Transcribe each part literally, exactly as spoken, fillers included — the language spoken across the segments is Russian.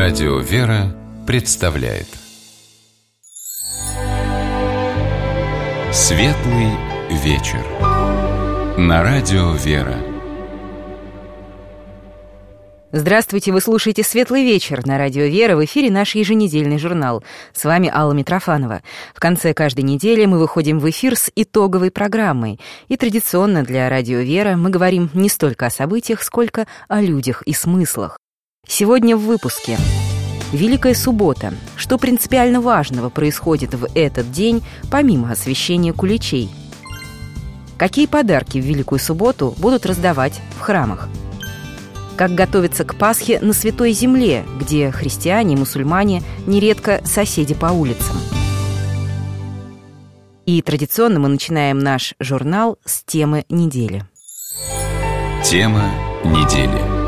Радио «Вера» представляет Светлый вечер на Радио «Вера». Здравствуйте, вы слушаете «Светлый вечер» на Радио «Вера». В эфире наш еженедельный журнал. С вами Алла Митрофанова. В конце каждой недели мы выходим в эфир с итоговой программой. И традиционно для Радио «Вера» мы говорим не столько о событиях, сколько о людях и смыслах. Сегодня в выпуске Великая суббота. Что принципиально важного происходит в этот день, помимо освящения куличей? Какие подарки в Великую субботу будут раздавать в храмах? Как готовиться к Пасхе на Святой Земле, где христиане и мусульмане нередко соседи по улицам? И традиционно мы начинаем наш журнал с темы недели. Тема недели.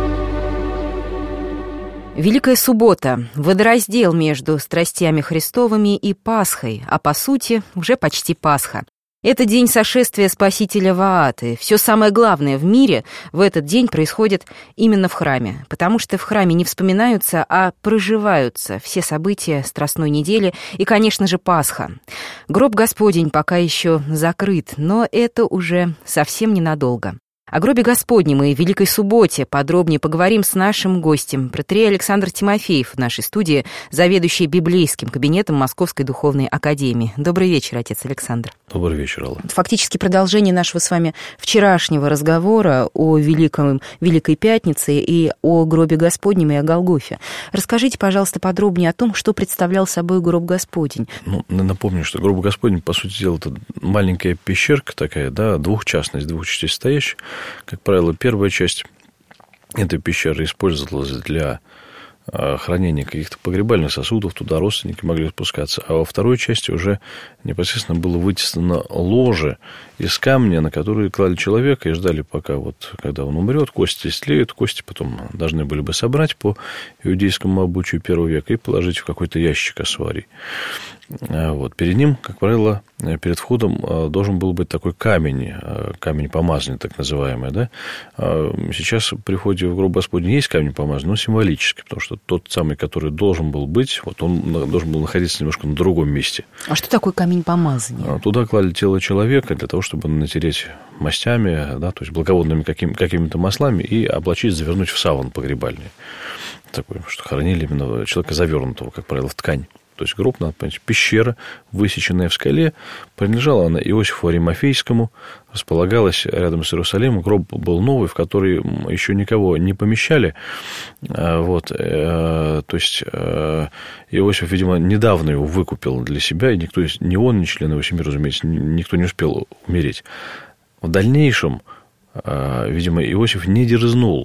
Великая суббота – водораздел между страстями Христовыми и Пасхой, а по сути уже почти Пасха. Это день сошествия Спасителя в ад, и все самое главное в мире в этот день происходит именно в храме, потому что в храме не вспоминаются, а проживаются все события Страстной недели и, конечно же, Пасха. Гроб Господень пока еще закрыт, но это уже совсем ненадолго. О гробе Господнем и Великой субботе подробнее поговорим с нашим гостем, протоиерей Александр Тимофеев в нашей студии, заведующий библейским кабинетом Московской духовной академии. Добрый вечер, отец Александр. Добрый вечер, Алла. Фактически продолжение нашего с вами вчерашнего разговора о Великом, Великой Пятнице и о гробе Господнем и о Голгофе. Расскажите, пожалуйста, подробнее о том, что представлял собой гроб Господень. Ну, напомню, что гроб Господень, по сути дела, это маленькая пещерка такая, да, двухчастная, из двух частей состоящая. Как правило, первая часть этой пещеры использовалась для хранения каких-то погребальных сосудов, туда родственники могли спускаться, а во второй части уже непосредственно было вытеснено ложе из камня, на которые клали человека и ждали, пока вот, когда он умрет, кости истлеют, кости потом должны были бы собрать по иудейскому обычаю первого века и положить в какой-то ящик асварий. Вот. Перед ним, как правило, перед входом должен был быть такой камень, камень помазания, так называемый. Да? Сейчас при входе в гроб Господень есть камень помазания, но символический, потому что тот самый, который должен был быть, вот он должен был находиться немножко на другом месте. А что такое камень помазания? Туда клали тело человека для того, чтобы натереть мастями, да, то есть благовонными каким, какими-то маслами и облачить, завернуть в саван погребальный. Такой, что хоронили именно человека завернутого, как правило, в ткань. То есть гроб, надо понять, пещера, высеченная в скале, принадлежала она Иосифу Аримафейскому, располагалась рядом с Иерусалимом. Гроб был новый, в который еще никого не помещали. Вот. То есть Иосиф, видимо, недавно его выкупил для себя, и никто, ни он, ни члены его семьи, разумеется, никто не успел умереть. В дальнейшем, видимо, Иосиф не дерзнул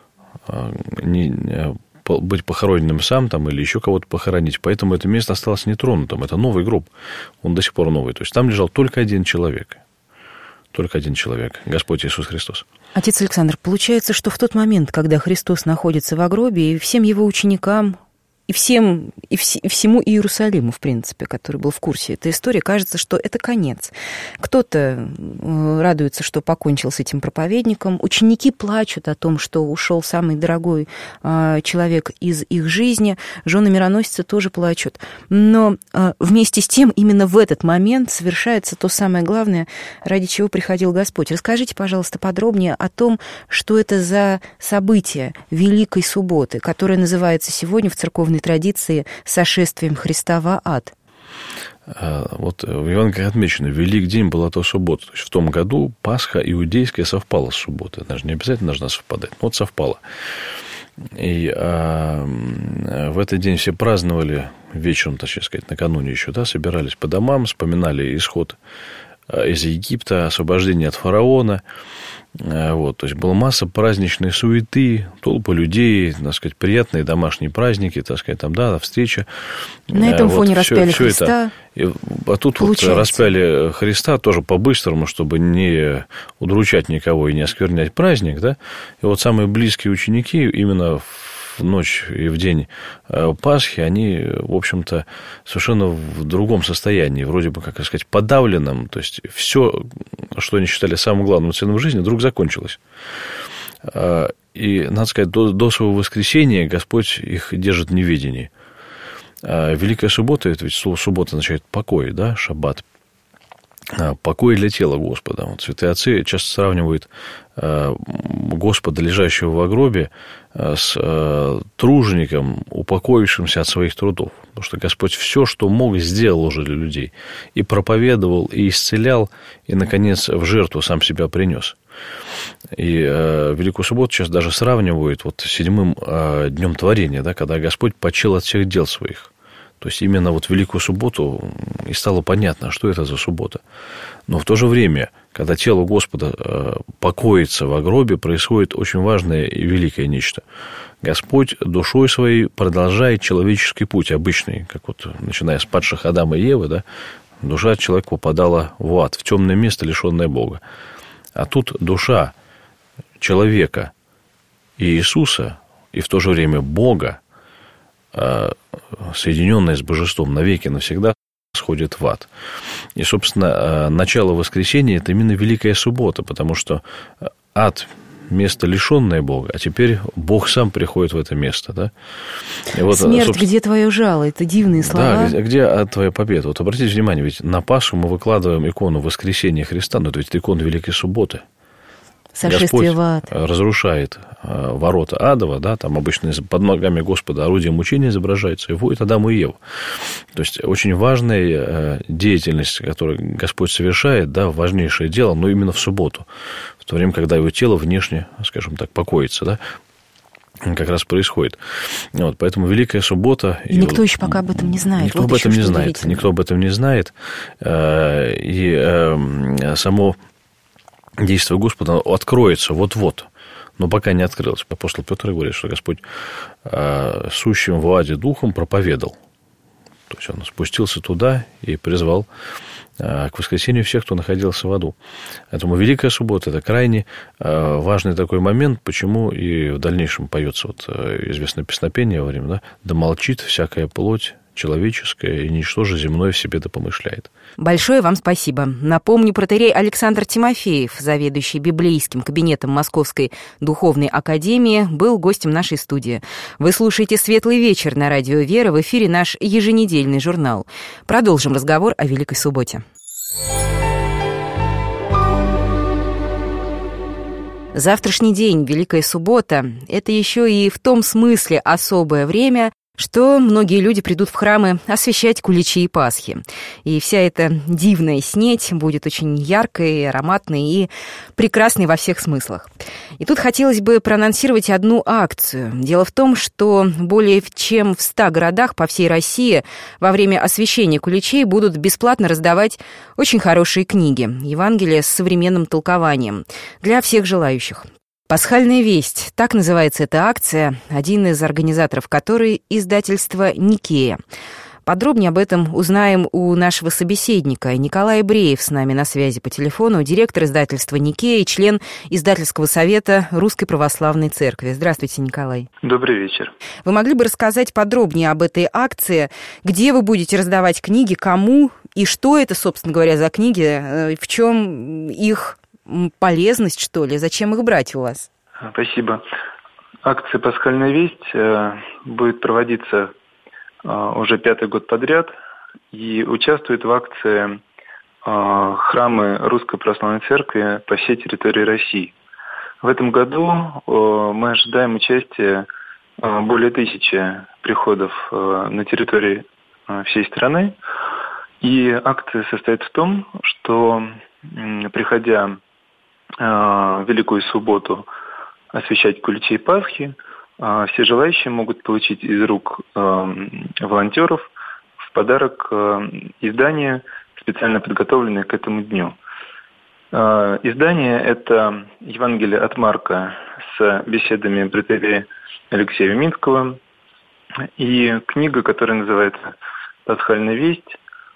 не быть похороненным сам там, или еще кого-то похоронить. Поэтому это место осталось нетронутым. Это новый гроб. Он до сих пор новый. То есть там лежал только один человек. Только один человек. Господь Иисус Христос. Отец Александр, получается, что в тот момент, когда Христос находится в гробе, и всем его ученикам, и всем, и, вс- и всему Иерусалиму, в принципе, который был в курсе этой истории, кажется, что это конец. Кто-то радуется, что покончил с этим проповедником. Ученики плачут о том, что ушел самый дорогой э, человек из их жизни. Жены мироносицы тоже плачут. Но э, вместе с тем, именно в этот момент совершается то самое главное, ради чего приходил Господь. Расскажите, пожалуйста, подробнее о том, что это за событие Великой субботы, которое называется сегодня в церковной традиции сошествием Христа в ад. Вот в Евангелии отмечено, Велик день была то суббота. То есть в том году Пасха иудейская совпала с субботой. Даже не обязательно должна совпадать, но вот совпала. И а, в этот день все праздновали вечером, точнее сказать, накануне еще, да, собирались по домам, вспоминали исход из Египта, освобождение от фараона. Вот, то есть была масса праздничной суеты, толпа людей, так сказать, приятные домашние праздники, так сказать, там, да, встреча. На этом вот, фоне все, распяли все Христа. Это. А тут вот распяли Христа тоже по-быстрому, чтобы не удручать никого и не осквернять праздник, да. И вот самые близкие ученики именно в ночь и в день Пасхи, они, в общем-то, совершенно в другом состоянии, вроде бы, как сказать, подавленном. То есть все, что они считали самым главным целым в жизни, вдруг закончилось. И, надо сказать, до, до своего воскресения Господь их держит в неведении. А Великая суббота, это ведь слово суббота означает покой, да, шаббат. Покой для тела Господа. Вот святые отцы часто сравнивают Господа, лежащего во гробе, с тружеником, упокоившимся от своих трудов. Потому что Господь все, что мог, сделал уже для людей. И проповедовал, и исцелял, и, наконец, в жертву сам себя принес. И Великую субботу сейчас даже сравнивают вот с седьмым днем творения, да, когда Господь почил от всех дел своих. То есть, именно вот в Великую субботу и стало понятно, что это за суббота. Но в то же время, когда тело Господа покоится во гробе, происходит очень важное и великое нечто. Господь душой своей продолжает человеческий путь обычный, как вот начиная с падших Адама и Евы, да, душа человека попадала в ад, в темное место, лишенное Бога. А тут душа человека и Иисуса, и в то же время Бога, соединенная с божеством навеки навсегда, сходит в ад. И, собственно, начало воскресения – это именно Великая суббота, потому что ад – место, лишенное Бога, а теперь Бог сам приходит в это место. Да? И вот, смерть, собственно, где твое жало? Это дивные слова. Да, где твоя победа? Вот обратите внимание, ведь на Пасху мы выкладываем икону воскресения Христа, но это ведь икона Великой субботы. Сошествие в ад. Господь разрушает ворота адова, да, там обычно под ногами Господа орудие мучения изображается, и вводит Адаму и Еву. То есть, очень важная деятельность, которую Господь совершает, да, важнейшее дело, но именно в субботу, в то время, когда его тело внешне, скажем так, покоится, да, как раз происходит. Вот, поэтому Великая суббота... И никто еще пока об этом не знает. Никто вот об этом не знает. Никто об этом не знает. И само действие Господа откроется вот-вот, но пока не открылось. Апостол Петр говорит, что Господь э, сущим в аде духом проповедал. То есть, он спустился туда и призвал э, к воскресению всех, кто находился в аду. Поэтому Великая суббота – это крайне э, важный такой момент, почему и в дальнейшем поется вот, э, известное песнопение во время, да, «Да молчит всякая плоть человеческое, и ничто же земное в себе да помышляет». Большое вам спасибо. Напомню, протоиерей Александр Тимофеев, заведующий библейским кабинетом Московской духовной академии, был гостем нашей студии. Вы слушаете «Светлый вечер» на радио «Вера». В эфире наш еженедельный журнал. Продолжим разговор о Великой субботе. Завтрашний день, Великая суббота, это еще и в том смысле особое время, что многие люди придут в храмы освящать куличи и Пасхи. И вся эта дивная снеть будет очень яркой, ароматной и прекрасной во всех смыслах. И тут хотелось бы проанонсировать одну акцию. Дело в том, что более чем в ста городах по всей России во время освящения куличей будут бесплатно раздавать очень хорошие книги, Евангелия с современным толкованием, для всех желающих. «Пасхальная весть» — так называется эта акция, один из организаторов которой — издательство «Никея». Подробнее об этом узнаем у нашего собеседника. Николай Бреев с нами на связи по телефону, директор издательства «Никея» и член издательского совета Русской Православной Церкви. Здравствуйте, Николай. Добрый вечер. Вы могли бы рассказать подробнее об этой акции, где вы будете раздавать книги, кому и что это, собственно говоря, за книги, в чем их полезность, что ли? Зачем их брать у вас? Спасибо. Акция «Пасхальная весть» будет проводиться уже пятый год подряд, и участвуют в акции храмы Русской Православной Церкви по всей территории России. В этом году мы ожидаем участия более тысячи приходов на территории всей страны, и акция состоит в том, что, приходя в Великую субботу освящать куличи и Пасхи, все желающие могут получить из рук волонтеров в подарок издание, специально подготовленное к этому дню. Издание – это Евангелие от Марка с беседами протоиерея Алексея Минского и книга, которая называется «Пасхальная весть»,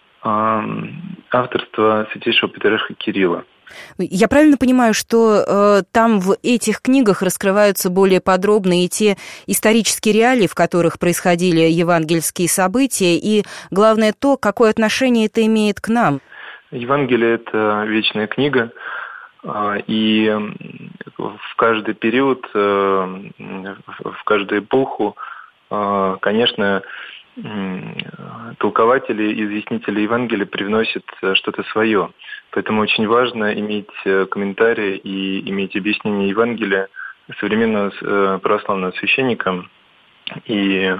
авторства святейшего патриарха Кирилла. Я правильно понимаю, что э, там в этих книгах раскрываются более подробно и те исторические реалии, в которых происходили евангельские события, и, главное, то, какое отношение это имеет к нам? Евангелие – это вечная книга, И в каждый период, в каждую эпоху, конечно, толкователи и изъяснители Евангелия привносят что-то свое. Поэтому очень важно иметь комментарии и иметь объяснение Евангелия современного православного священника. И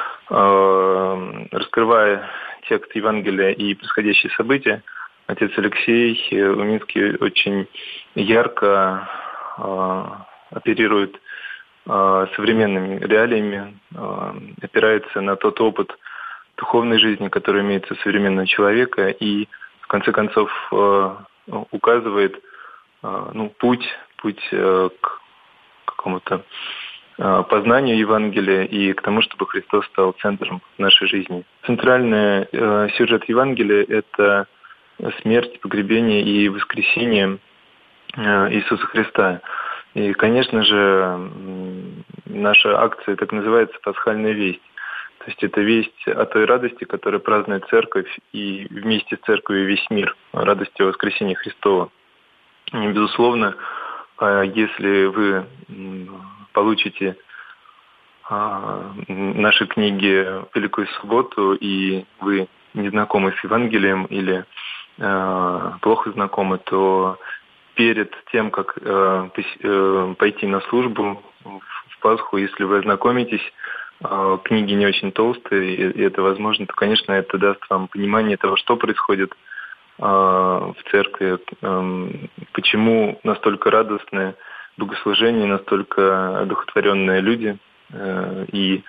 раскрывая текст Евангелия и происходящие события, отец Алексей Уминский очень ярко оперирует современными реалиями, опирается на тот опыт духовной жизни, который имеется у современного человека, и в конце концов указывает ну, путь, путь к какому-то познанию Евангелия и к тому, чтобы Христос стал центром нашей жизни. Центральный сюжет Евангелия – это смерть, погребение и воскресение Иисуса Христа. И, конечно же, наша акция так называется «Пасхальная весть». То есть это весть о той радости, которую празднует Церковь и вместе с Церковью весь мир, радости воскресения Христова. И, безусловно, если вы получите наши книги в Великую Субботу, и вы не знакомы с Евангелием или плохо знакомы, то перед тем, как пойти на службу в Пасху, если вы ознакомитесь, книги не очень толстые, и это возможно, то, конечно, это даст вам понимание того, что происходит в церкви, почему настолько радостные богослужения, настолько одухотворенные люди, и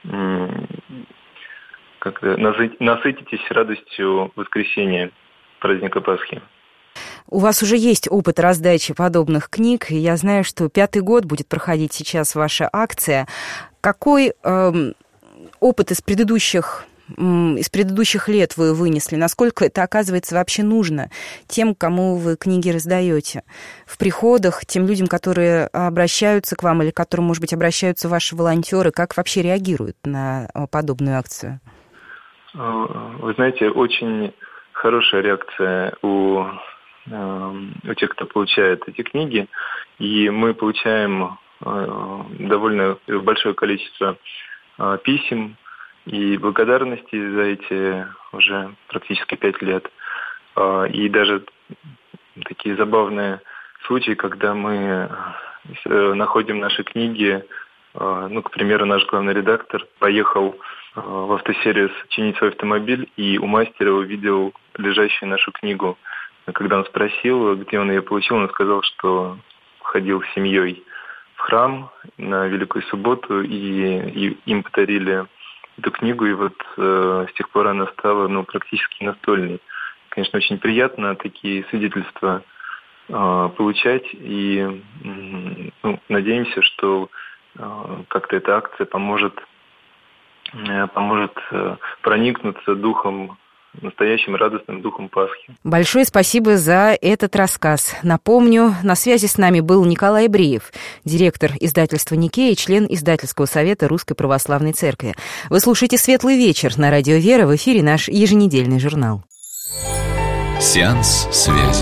как-то насытитесь радостью воскресения, праздника Пасхи. У вас уже есть опыт раздачи подобных книг, и я знаю, что пятый год будет проходить сейчас ваша акция. Какой э, опыт из предыдущих, э, из предыдущих лет вы вынесли? Насколько это, оказывается, вообще нужно тем, кому вы книги раздаете? В приходах, тем людям, которые обращаются к вам или к которым, может быть, обращаются ваши волонтеры, как вообще реагируют на подобную акцию? Вы знаете, очень хорошая реакция у, у тех, кто получает эти книги, и мы получаем довольно большое количество писем и благодарности за эти уже практически пять лет. И даже такие забавные случаи, когда мы находим наши книги. Ну, к примеру, наш главный редактор поехал в автосервис чинить свой автомобиль и у мастера увидел лежащую нашу книгу. Когда он спросил, где он ее получил, он сказал, что ходил с семьей в храм на Великую Субботу, и, и им подарили эту книгу, и вот э, с тех пор она стала ну, практически настольной. Конечно, очень приятно такие свидетельства э, получать, и э, ну, надеемся, что э, как-то эта акция поможет, э, поможет э, проникнуться духом, настоящим радостным духом Пасхи. Большое спасибо за этот рассказ. Напомню, на связи с нами был Николай Бриев, директор издательства «Никея» и член издательского совета Русской Православной Церкви. Вы слушаете «Светлый вечер» на радио «Вера», в эфире наш еженедельный журнал. Сеанс связи.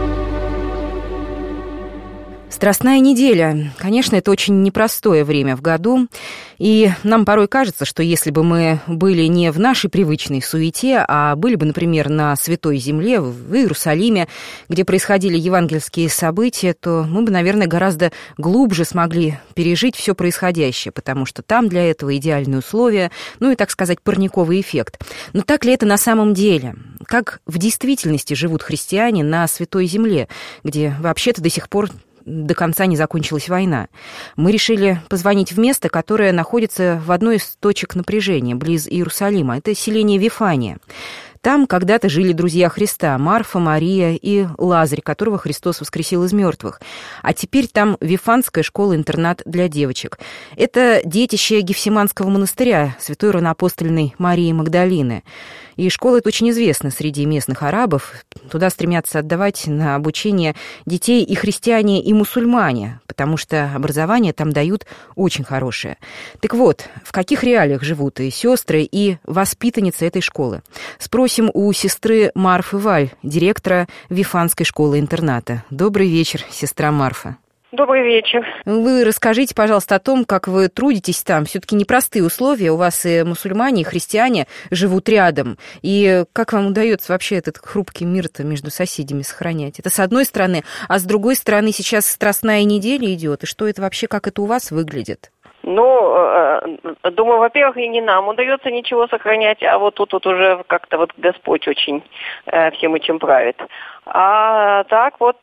Страстная неделя. Конечно, это очень непростое время в году, и нам порой кажется, что если бы мы были не в нашей привычной суете, а были бы, например, на Святой Земле, в Иерусалиме, где происходили евангельские события, то мы бы, наверное, гораздо глубже смогли пережить все происходящее, потому что там для этого идеальные условия, ну и, так сказать, парниковый эффект. Но так ли это на самом деле? Как в действительности живут христиане на Святой Земле, где вообще-то до сих пор до конца не закончилась война? Мы решили позвонить в место, которое находится в одной из точек напряжения, близ Иерусалима. Это селение Вифания. Там когда-то жили друзья Христа, Марфа, Мария и Лазарь, которого Христос воскресил из мертвых. А теперь там Вифанская школа-интернат для девочек. Это детище Гефсиманского монастыря святой равноапостольной Марии Магдалины. И школа эта очень известна среди местных арабов. Туда стремятся отдавать на обучение детей и христиане, и мусульмане, потому что образование там дают очень хорошее. Так вот, в каких реалиях живут и сестры, и воспитанницы этой школы? Спросим спросим у сестры Марфы Валь, директора Вифанской школы-интерната. Добрый вечер, сестра Марфа. Добрый вечер. Вы расскажите, пожалуйста, о том, как вы трудитесь там. Все-таки непростые условия. У вас и мусульмане, и христиане живут рядом. И как вам удается вообще этот хрупкий мир-то между соседями сохранять? Это с одной стороны. А с другой стороны, сейчас Страстная неделя идет. И что это вообще, как это у вас выглядит? Ну, думаю, во-первых, и не нам удается ничего сохранять, а вот тут вот уже как-то вот Господь очень всем этим правит. А так вот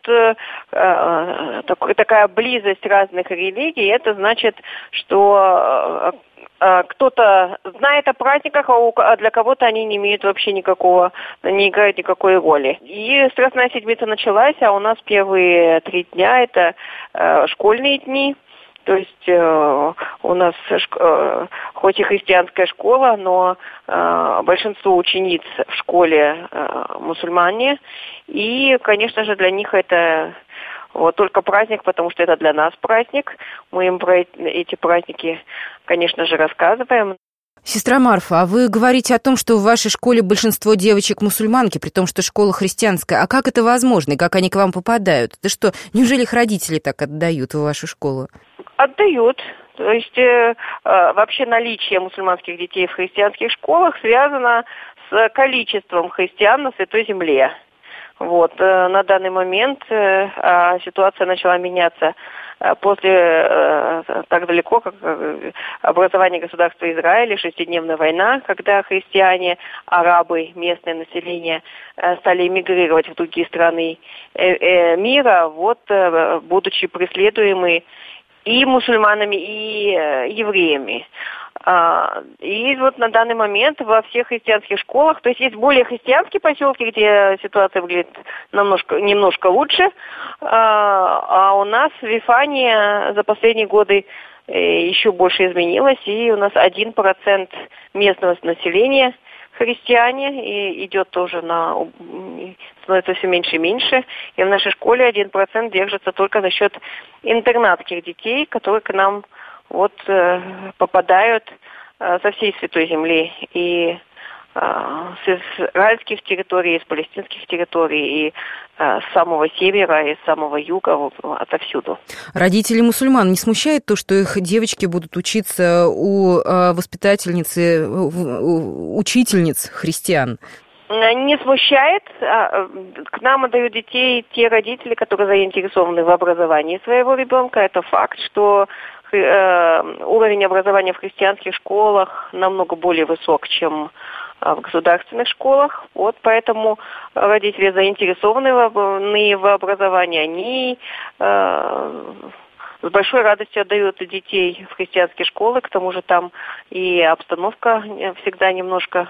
такая близость разных религий, это значит, что кто-то знает о праздниках, а для кого-то они не имеют вообще никакого, не играют никакой роли. И Страстная седмица началась, а у нас первые три дня это школьные дни. То есть э, у нас э, хоть и христианская школа, но э, большинство учениц в школе э, мусульмане. И, конечно же, для них это вот только праздник, потому что это для нас праздник. Мы им про эти праздники, конечно же, рассказываем. Сестра Марфа, а вы говорите о том, что в вашей школе большинство девочек мусульманки, при том, что школа христианская. А как это возможно и как они к вам попадают? Это что, неужели их родители так отдают в вашу школу? Отдают. То есть э, вообще наличие мусульманских детей в христианских школах связано с количеством христиан на Святой Земле. Вот. Э, на данный момент э, э, ситуация начала меняться э, после э, так далеко, как э, образование государства Израиля, шестидневная война, когда христиане, арабы, местное население э, стали эмигрировать в другие страны э, э, мира, вот, э, будучи преследуемы и мусульманами, и э, евреями. А, и вот на данный момент во всех христианских школах, то есть есть более христианские поселки, где ситуация выглядит немножко, немножко лучше, а, а у нас в Вифане за последние годы э, еще больше изменилось, и у нас один процент местного населения христиане, и идет тоже на, становится все меньше и меньше. И в нашей школе один процент держится только за счет интернатских детей, которые к нам вот э, попадают э, со всей Святой Земли. И э, с израильских территорий, с палестинских территорий, и э, с самого севера, и с самого юга, вот, отовсюду. Родители мусульман не смущает то, что их девочки будут учиться у э, воспитательницы, у учительниц христиан? Не смущает. К нам отдают детей те родители, которые заинтересованы в образовании своего ребенка. Это факт, что уровень образования в христианских школах намного более высок, чем в государственных школах. Вот поэтому родители заинтересованы в образовании. Они с большой радостью отдают детей в христианские школы. К тому же там и обстановка всегда немножко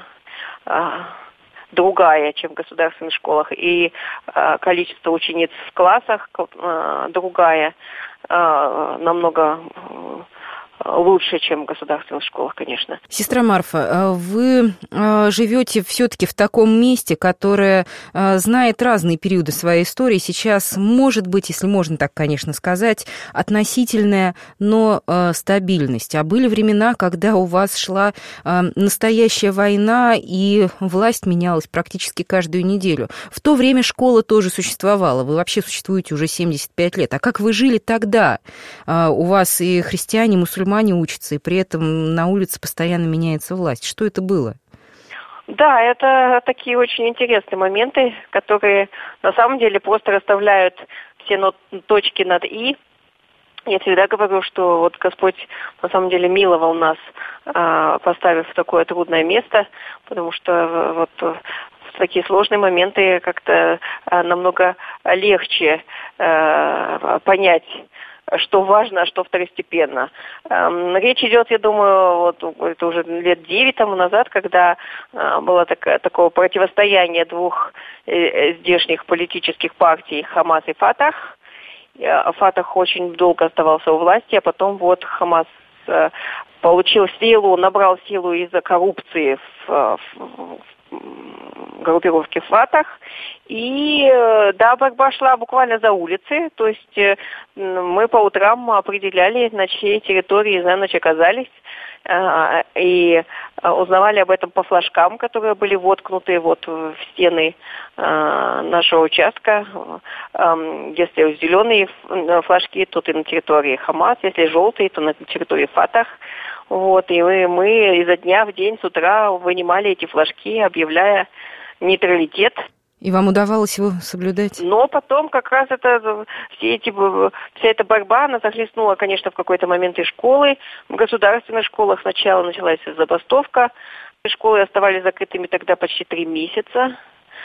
другая, чем в государственных школах, и э, количество учениц в классах э, другая, э, намного э, лучше, чем в государственных школах, конечно. Сестра Марфа, вы живете все-таки в таком месте, которое знает разные периоды своей истории. Сейчас, может быть, если можно так, конечно, сказать, относительная, но стабильность. А были времена, когда у вас шла настоящая война, и власть менялась практически каждую неделю. В то время школа тоже существовала. Вы вообще существуете уже семьдесят пять лет. А как вы жили тогда? У вас и христиане, и мусульмане учатся, и при этом на улице постоянно меняется власть. Что это было? Да, это такие очень интересные моменты, которые на самом деле просто расставляют все точки над «и». Я всегда говорю, что вот Господь на самом деле миловал нас, поставив в такое трудное место, потому что вот в такие сложные моменты как-то намного легче понять, что важно, а что второстепенно. Речь идет, я думаю, вот это уже лет девять тому назад, когда было такое, такое противостояние двух здешних политических партий, Хамас и Фатах. Фатах очень долго оставался у власти, а потом вот Хамас получил силу, набрал силу из-за коррупции в, в группировки Фатах. И, да, борьба шла буквально за улицы. То есть мы по утрам определяли, на чьей территории за ночь оказались. и узнавали об этом по флажкам, которые были воткнуты вот в стены нашего участка. Если зеленые флажки, то и на территории Хамас, если желтые, то на территории Фатах. Вот, и мы, мы изо дня в день с утра вынимали эти флажки, объявляя нейтралитет. И вам удавалось его соблюдать? Но потом как раз это, все эти, вся эта борьба, она захлестнула, конечно, в какой-то момент и школы. В государственных школах сначала началась забастовка. Школы оставались закрытыми тогда почти три месяца.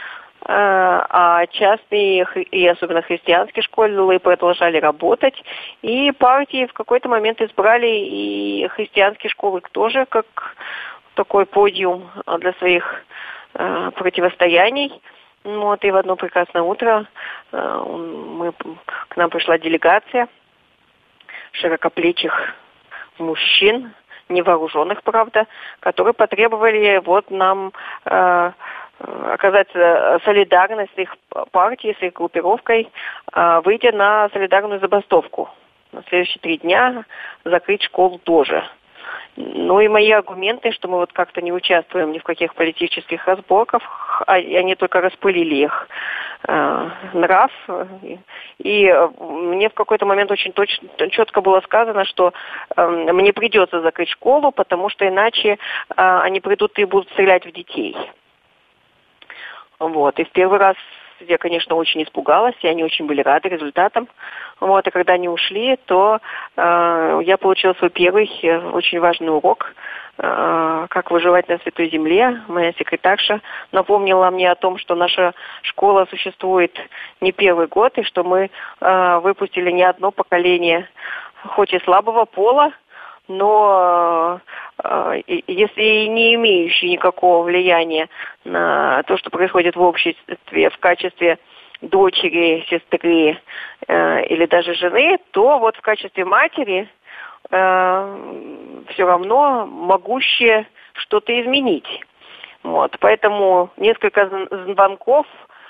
А частные и особенно христианские школы продолжали работать. И партии в какой-то момент избрали и христианские школы тоже как такой подиум для своих противостояний. Вот, и в одно прекрасное утро мы, к нам пришла делегация широкоплечих мужчин, невооруженных, правда, которые потребовали вот нам э, оказать солидарность с их партией, с их группировкой, э, выйдя на солидарную забастовку. На следующие три дня закрыть школу тоже. Ну и мои аргументы, что мы вот как-то не участвуем ни в каких политических разборках, а они только распылили их э, нрав. И мне в какой-то момент очень точно, четко было сказано, что э, мне придется закрыть школу, потому что иначе э, они придут и будут стрелять в детей. Вот. И в первый раз я, конечно, очень испугалась, и они очень были рады результатам. Вот, и когда они ушли, то э, я получила свой первый э, очень важный урок, э, как выживать на Святой Земле. Моя секретарша напомнила мне о том, что наша школа существует не первый год, и что мы э, выпустили не одно поколение, хоть и слабого пола, но э, если и не имеющие никакого влияния на то, что происходит в обществе в качестве дочери, сестры э, или даже жены, то вот в качестве матери э, все равно могущие что-то изменить. Вот, поэтому несколько звонков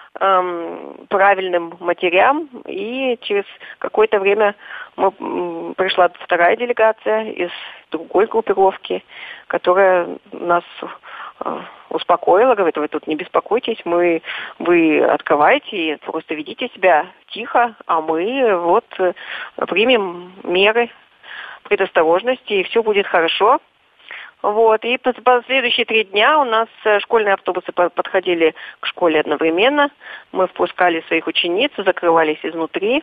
правильным матерям, и через какое-то время мы, пришла вторая делегация из другой группировки, которая нас э, успокоила, говорит: вы тут не беспокойтесь, мы, вы открывайте и просто ведите себя тихо, а мы вот примем меры предосторожности, и все будет хорошо. Вот, и по следующие три дня у нас школьные автобусы подходили к школе одновременно. Мы впускали своих учениц, закрывались изнутри,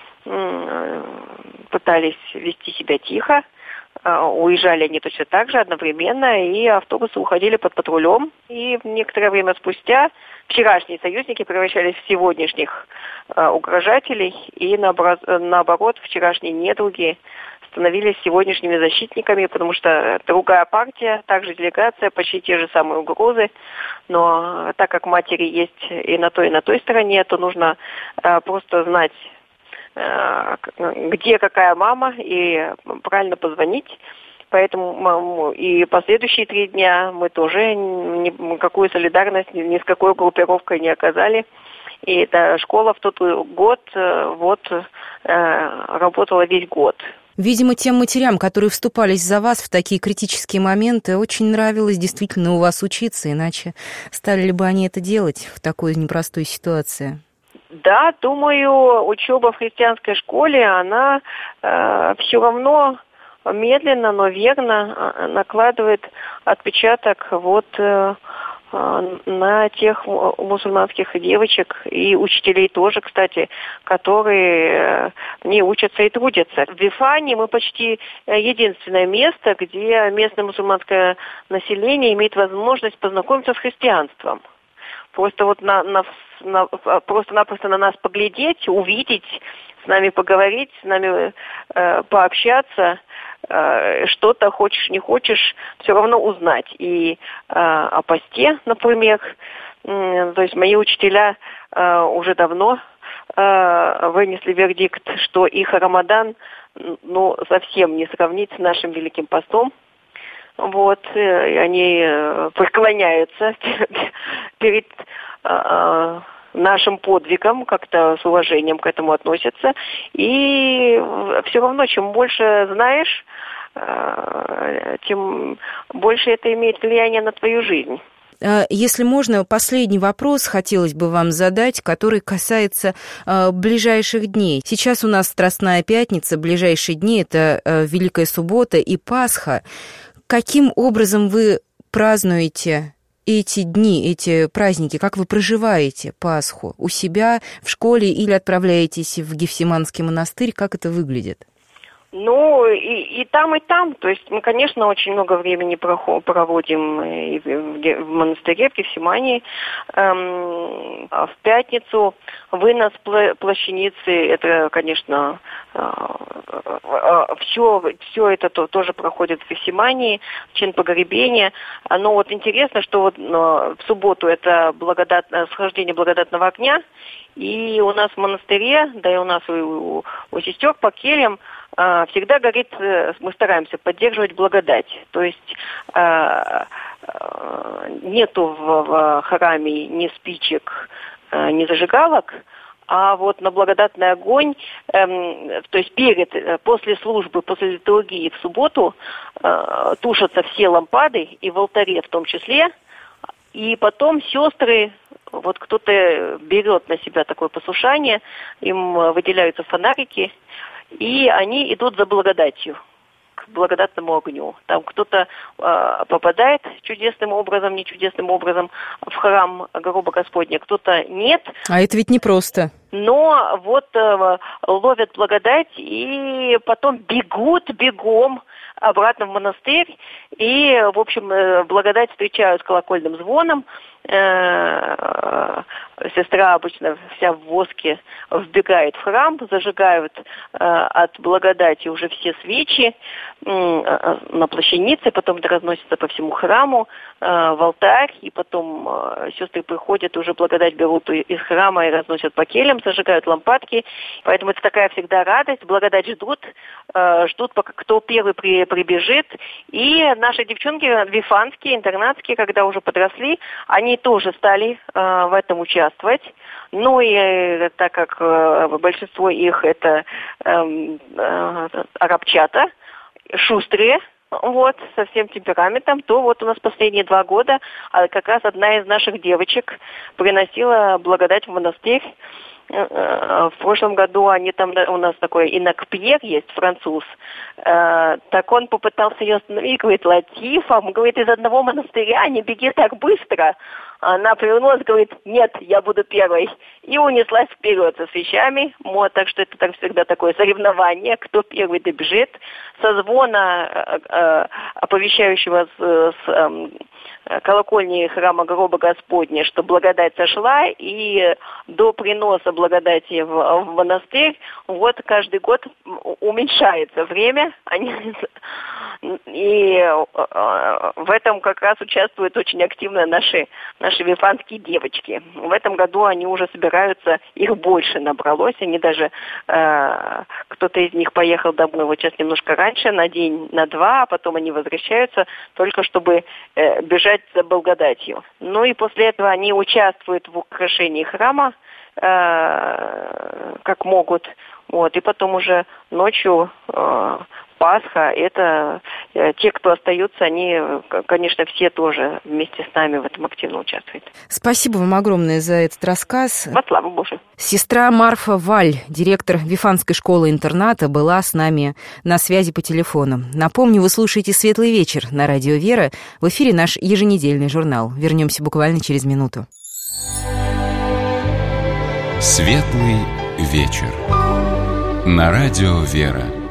пытались вести себя тихо. Уезжали они точно так же одновременно, и автобусы уходили под патрулем. И некоторое время спустя вчерашние союзники превращались в сегодняшних угрожателей, и наоборот, вчерашние недруги становились сегодняшними защитниками, потому что другая партия, также делегация, почти те же самые угрозы, но так как матери есть и на той, и на той стороне, то нужно э, просто знать, э, где какая мама, и правильно позвонить. Поэтому и последующие три дня мы тоже никакую солидарность ни с какой группировкой не оказали. И эта школа в тот год вот э, работала весь год. Видимо, тем матерям, которые вступались за вас в такие критические моменты, очень нравилось действительно у вас учиться, иначе стали ли бы они это делать в такой непростой ситуации? Да, думаю, учеба в христианской школе, она э, все равно медленно, но верно накладывает отпечаток вот э, на тех мусульманских девочек и учителей тоже, кстати, которые не учатся и трудятся. В Вифане мы почти единственное место, где местное мусульманское население имеет возможность познакомиться с христианством. Просто вот на, на, на, просто-напросто на нас поглядеть, увидеть, с нами поговорить, с нами э, пообщаться, э, что-то хочешь, не хочешь, все равно узнать. И э, о посте, например, э, то есть мои учителя э, уже давно э, вынесли вердикт, что их Рамадан, ну, совсем не сравнить с нашим Великим постом. Вот, и они преклоняются перед э, нашим подвигом, как-то с уважением к этому относятся. И все равно, чем больше знаешь, тем больше это имеет влияние на твою жизнь. Если можно, последний вопрос хотелось бы вам задать, который касается э, ближайших дней. Сейчас у нас Страстная Пятница, ближайшие дни – это э, Великая Суббота и Пасха. Каким образом вы празднуете эти дни, эти праздники? Как вы проживаете Пасху? У себя, в школе или отправляетесь в Гефсиманский монастырь? Как это выглядит? Ну, и, и там, и там. То есть мы, конечно, очень много времени проводим и в, в монастыре, в Гефсимании. Эм, а в пятницу вынос плащаницы, это, конечно, э, э, все, все это то, тоже проходит в Гефсимании, чин погребения. Но вот интересно, что вот в субботу это благодат, схождение благодатного огня, и у нас в монастыре, да и у нас у, у, у сестер по кельям всегда горит, мы стараемся поддерживать благодать. То есть нету в, в храме ни спичек, ни зажигалок, а вот на благодатный огонь, эм, то есть перед, после службы, после литургии в субботу э, тушатся все лампады, и в алтаре в том числе, и потом сестры, вот кто-то берет на себя такое послушание, им выделяются фонарики, и они идут за благодатью, к благодатному огню. Там кто-то э, попадает чудесным образом, не чудесным образом в храм гроба Господня, кто-то нет. А это ведь непросто. Но вот э, ловят благодать и потом бегут бегом обратно в монастырь. И, в общем, э, благодать встречают с колокольным звоном. Э, сестра обычно вся в воске вбегает в храм, зажигают э, от благодати уже все свечи э, на плащанице, потом это разносится по всему храму, э, в алтарь, и потом э, сестры приходят, уже благодать берут из храма и разносят по кельям, зажигают лампадки. Поэтому это такая всегда радость, благодать ждут, э, ждут, пока кто первый при, прибежит. И наши девчонки вифанские, интернатские, когда уже подросли, они тоже стали э, в этом участвовать. Ну и э, так как э, большинство их это э, э, арабчата, шустрые, вот, со всем темпераментом, то вот у нас последние два года а как раз одна из наших девочек приносила благодать в монастырь. В прошлом году они там, у нас такой инакпьер есть, француз, э, так он попытался ее остановить, говорит, Латифа, он говорит, из одного монастыря не беги так быстро. Она повернулась, говорит, нет, я буду первой. И унеслась вперед со свечами. Вот, так что это так всегда такое соревнование, кто первый добежит. Со звона, э, э, оповещающего с, с э, колокольни храма гроба Господня, что благодать сошла, и до приноса благодати в, в монастырь, вот каждый год уменьшается время. Они, и э, в этом как раз участвуют очень активно наши наши вифанские девочки. В этом году они уже собираются, их больше набралось, они даже, э, кто-то из них поехал домой вот сейчас немножко раньше, на день, на два, а потом они возвращаются, только чтобы э, бежать за благодатью. Ну и после этого они участвуют в украшении храма, э, как могут, вот, и потом уже ночью э, Пасха, это э, те, кто остаются, они, конечно, все тоже вместе с нами в этом активно участвуют. Спасибо вам огромное за этот рассказ. Во славу Божию. Сестра Марфа Валь, директор Вифанской школы-интерната, была с нами на связи по телефону. Напомню, вы слушаете «Светлый вечер» на радио «Вера». В эфире наш еженедельный журнал. Вернемся буквально через минуту. «Светлый вечер» на радио «Вера».